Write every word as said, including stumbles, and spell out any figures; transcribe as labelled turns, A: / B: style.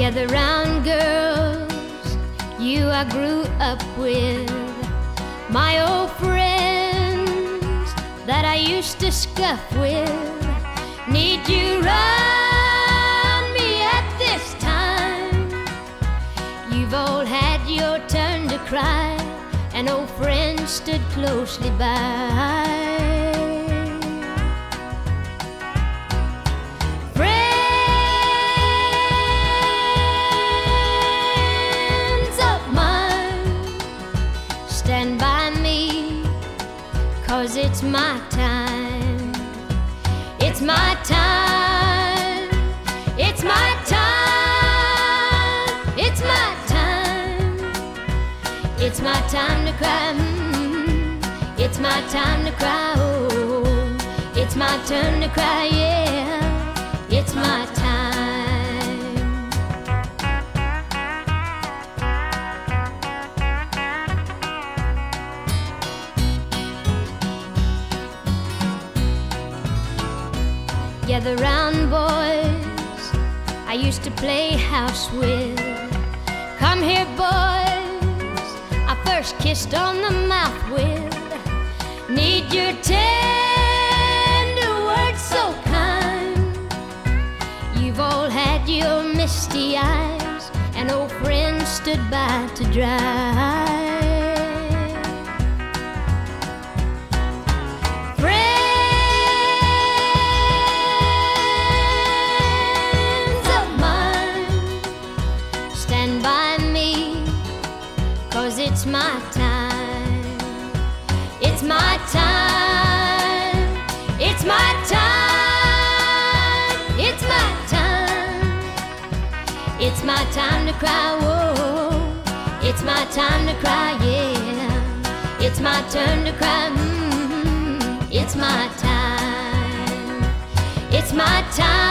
A: Gather round, girls, you I grew up with, my old friends that I used to scuff with. Need you round me at this time? You've all had your turn to cry, and old friends stood closely by. Stand by me, 'cause it's my time. It's my time. It's my time. It's my time. It's my time to cry. Mm. It's my time to cry. Oh, it's my turn to cry. Yeah, it's my time. Gather round, boys, I used to play house with. Come here, boys, I first kissed on the mouth with. Need your tender words so kind. You've all had your misty eyes, and old friends stood by to dry. Stand by me, 'cause it's my time. It's my time. It's my time. It's my time. It's my time to cry. Whoa, it's my time to cry. Yeah, it's my turn to cry. Mm-hmm. It's my time. It's my time.